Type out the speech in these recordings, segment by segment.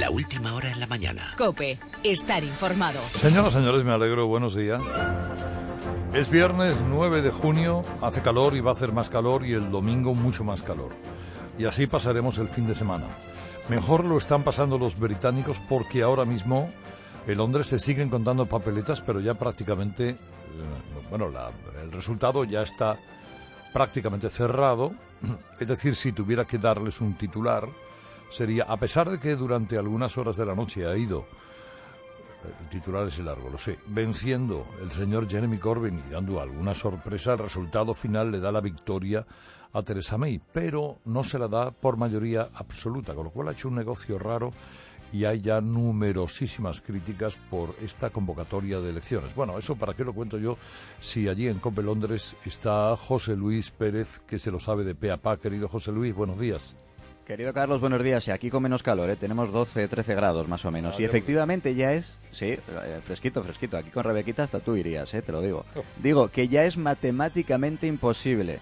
La última hora en la mañana. COPE. Estar informado. Señoras, señores, me alegro. Buenos días. Es viernes 9 de junio. Hace calor y va a hacer más calor, y el domingo mucho más calor. Y así pasaremos el fin de semana. Mejor lo están pasando los británicos, porque ahora mismo en Londres se siguen contando papeletas, pero ya prácticamente, el resultado ya está prácticamente cerrado. Es decir, si tuviera que darles un titular, sería, a pesar de que durante algunas horas de la noche ha ido, el titular es largo, lo sé, venciendo el señor Jeremy Corbyn y dando alguna sorpresa, el resultado final le da la victoria a Theresa May, pero no se la da por mayoría absoluta, con lo cual ha hecho un negocio raro y hay ya numerosísimas críticas por esta convocatoria de elecciones. Bueno, eso para qué lo cuento yo, si allí en COPE Londres está José Luis Pérez, que se lo sabe de pe a pa. Querido José Luis, buenos días. Querido Carlos, buenos días. Y aquí con menos calor, tenemos 12, 13 grados más o menos. Y efectivamente ya es, sí, fresquito. Aquí con Rebequita hasta tú irías, te lo digo. Digo que ya es matemáticamente imposible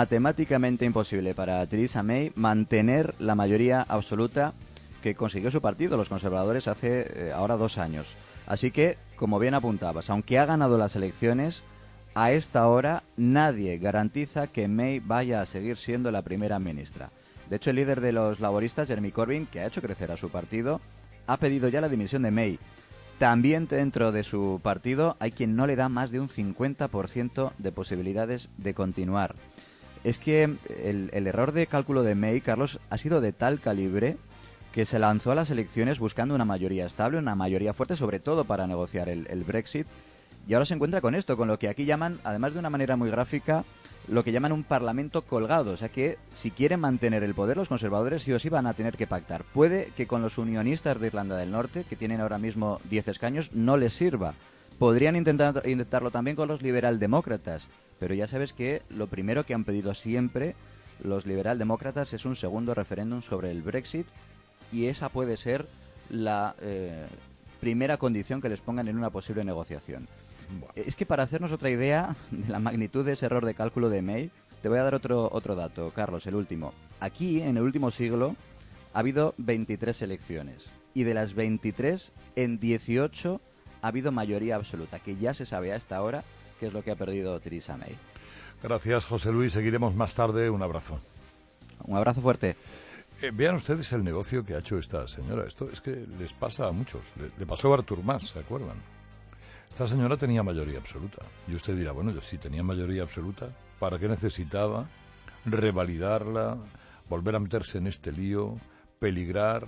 para Theresa May mantener la mayoría absoluta que consiguió su partido, los conservadores, hace ahora 2 años. Así que, como bien apuntabas, aunque ha ganado las elecciones, a esta hora nadie garantiza que May vaya a seguir siendo la primera ministra. De hecho, el líder de los laboristas, Jeremy Corbyn, que ha hecho crecer a su partido, ha pedido ya la dimisión de May. También dentro de su partido hay quien no le da más de un 50% de posibilidades de continuar. Es que el error de cálculo de May, Carlos, ha sido de tal calibre que se lanzó a las elecciones buscando una mayoría estable, una mayoría fuerte, sobre todo para negociar el Brexit, y ahora se encuentra con esto, con lo que aquí llaman, además de una manera muy gráfica, lo que llaman un parlamento colgado. O sea que si quieren mantener el poder, los conservadores sí o sí van a tener que pactar. Puede que con los unionistas de Irlanda del Norte, que tienen ahora mismo 10 escaños, no les sirva. Podrían intentarlo también con los liberaldemócratas, pero ya sabes que lo primero que han pedido siempre los liberaldemócratas es un segundo referéndum sobre el Brexit, y esa puede ser la primera condición que les pongan en una posible negociación. Bueno. Es que para hacernos otra idea de la magnitud de ese error de cálculo de May, te voy a dar otro dato, Carlos, el último. Aquí, en el último siglo, ha habido 23 elecciones, y de las 23, en 18 ha habido mayoría absoluta, que ya se sabe a esta hora qué es lo que ha perdido Theresa May. Gracias, José Luis. Seguiremos más tarde. Un abrazo. Un abrazo fuerte. Vean ustedes el negocio que ha hecho esta señora. Esto es que les pasa a muchos. Le pasó a Artur Mas, ¿se acuerdan? Esta señora tenía mayoría absoluta. Y usted dirá, bueno, si tenía mayoría absoluta, ¿para qué necesitaba revalidarla, volver a meterse en este lío, peligrar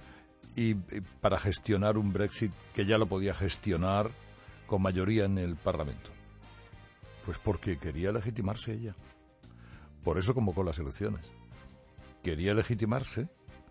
y para gestionar un Brexit que ya lo podía gestionar con mayoría en el Parlamento? Pues porque quería legitimarse ella. Por eso convocó las elecciones. Quería legitimarse,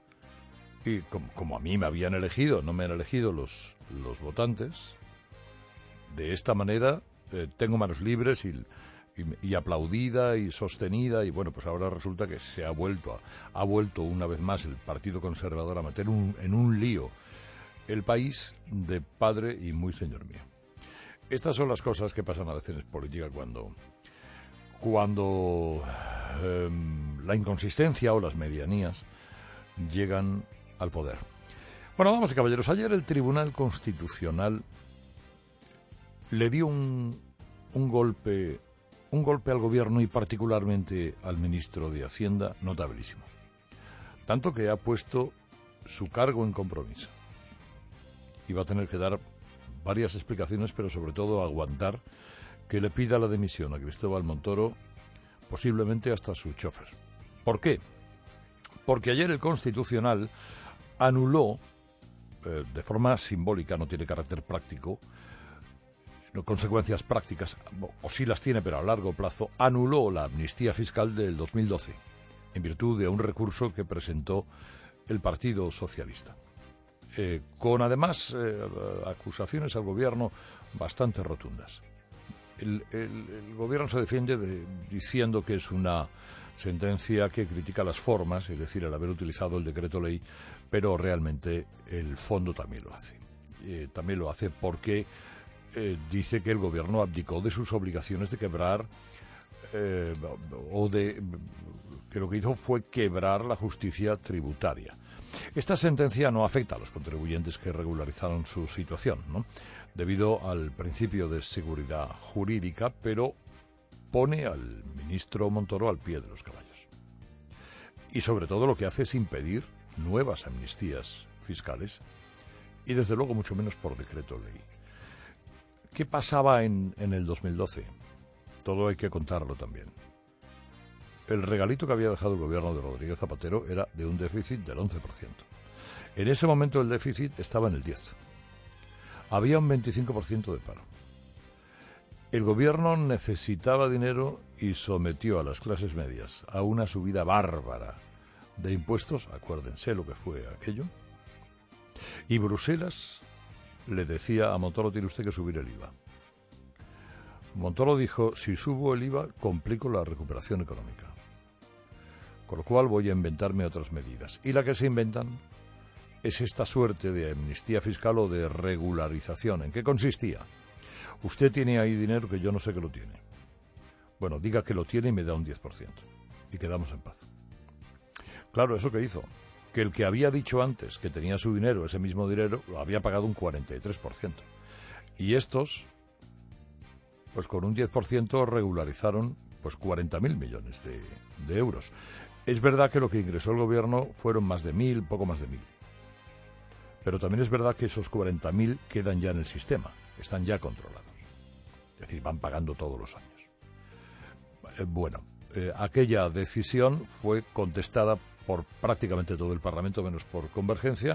y como a mí me habían elegido, no me han elegido los votantes, de esta manera tengo manos libres y aplaudida y sostenida, y bueno, pues ahora resulta que se ha vuelto una vez más el Partido Conservador a meter en un lío el país de padre y muy señor mío. Estas son las cosas que pasan a veces en política cuando la inconsistencia o las medianías llegan al poder. Bueno, damas y caballeros, ayer el Tribunal Constitucional le dio un golpe al gobierno y particularmente al ministro de Hacienda notabilísimo. Tanto que ha puesto su cargo en compromiso. Y va a tener que dar varias explicaciones, pero sobre todo aguantar que le pida la dimisión a Cristóbal Montoro, posiblemente hasta su chofer. ¿Por qué? Porque ayer el Constitucional anuló, de forma simbólica, no tiene carácter práctico, no consecuencias prácticas, o sí las tiene, pero a largo plazo, anuló la amnistía fiscal del 2012, en virtud de un recurso que presentó el Partido Socialista. Con además acusaciones al gobierno bastante rotundas. El gobierno se defiende diciendo que es una sentencia que critica las formas, es decir, el haber utilizado el decreto ley, pero realmente el fondo también lo hace. También lo hace porque dice que el gobierno abdicó de sus obligaciones de quebrar que lo que hizo fue quebrar la justicia tributaria. Esta sentencia no afecta a los contribuyentes que regularizaron su situación, ¿no?, debido al principio de seguridad jurídica, pero pone al ministro Montoro al pie de los caballos. Y sobre todo lo que hace es impedir nuevas amnistías fiscales y desde luego mucho menos por decreto ley. ¿Qué pasaba en el 2012? Todo hay que contarlo también. El regalito que había dejado el gobierno de Rodríguez Zapatero era de un déficit del 11%. En ese momento el déficit estaba en el 10%. Había un 25% de paro. El gobierno necesitaba dinero y sometió a las clases medias a una subida bárbara de impuestos, acuérdense lo que fue aquello, y Bruselas le decía a Montoro: tiene usted que subir el IVA. Montoro dijo: si subo el IVA complico la recuperación económica, con lo cual voy a inventarme otras medidas. Y la que se inventan es esta suerte de amnistía fiscal o de regularización. ¿En qué consistía? Usted tiene ahí dinero que yo no sé que lo tiene. Bueno, diga que lo tiene y me da un 10%. Y quedamos en paz. Claro, ¿eso qué hizo? Que el que había dicho antes que tenía su dinero, ese mismo dinero, lo había pagado un 43%. Y estos, pues con un 10% regularizaron pues 40.000 millones de euros. Es verdad que lo que ingresó el gobierno fueron más de 1.000, poco más de 1.000. Pero también es verdad que esos 40.000 quedan ya en el sistema, están ya controlados. Es decir, van pagando todos los años. Aquella decisión fue contestada por prácticamente todo el Parlamento, menos por Convergencia,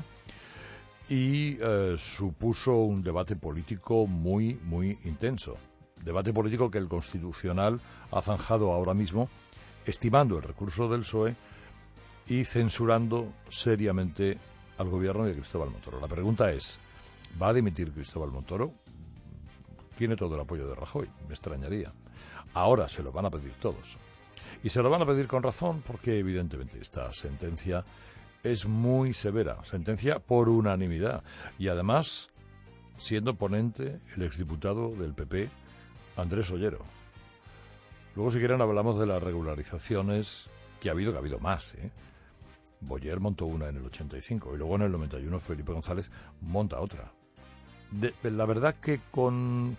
y supuso un debate político muy, muy intenso. Debate político que el Constitucional ha zanjado ahora mismo, estimando el recurso del PSOE y censurando seriamente al gobierno de Cristóbal Montoro. La pregunta es, ¿va a dimitir Cristóbal Montoro? Tiene todo el apoyo de Rajoy, me extrañaría. Ahora se lo van a pedir todos. Y se lo van a pedir con razón porque evidentemente esta sentencia es muy severa, sentencia por unanimidad. Y además, siendo ponente el exdiputado del PP, Andrés Ollero. Luego, si quieren, hablamos de las regularizaciones que ha habido más, ¿eh? Boyer montó una en el 85 y luego en el 91 Felipe González monta otra. La verdad que con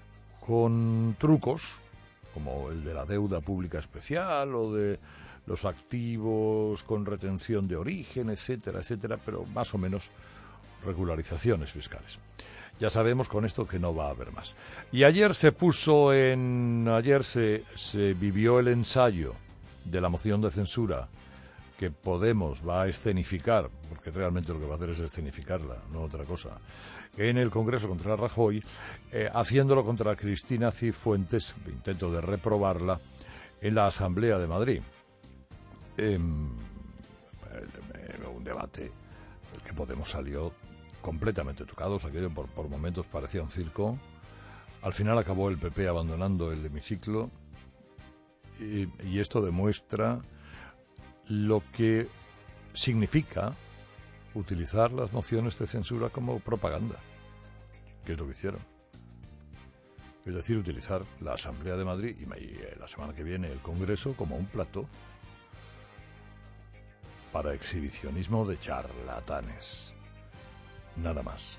trucos, como el de la deuda pública especial o de los activos con retención de origen, etcétera, etcétera, pero más o menos regularizaciones fiscales. Ya sabemos con esto que no va a haber más. Y ayer se vivió el ensayo de la moción de censura que Podemos va a escenificar, porque realmente lo que va a hacer es escenificarla, no otra cosa, en el Congreso contra Rajoy, haciéndolo contra Cristina Cifuentes, intento de reprobarla, en la Asamblea de Madrid. Un debate el que Podemos salió completamente tocados, aquello por momentos parecía un circo. Al final acabó el PP abandonando el hemiciclo y esto demuestra lo que significa utilizar las mociones de censura como propaganda, que es lo que hicieron. Es decir, utilizar la Asamblea de Madrid y la semana que viene el Congreso como un plató para exhibicionismo de charlatanes. Nada más.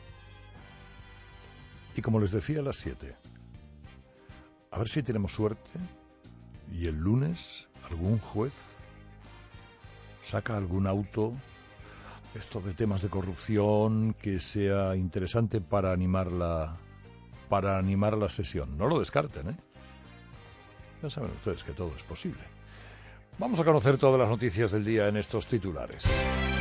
Y como les decía a las 7, a ver si tenemos suerte y el lunes algún juez saca algún auto, esto de temas de corrupción, que sea interesante para animar la sesión. No lo descarten, ¿eh? Ya saben ustedes que todo es posible. Vamos a conocer todas las noticias del día en estos titulares.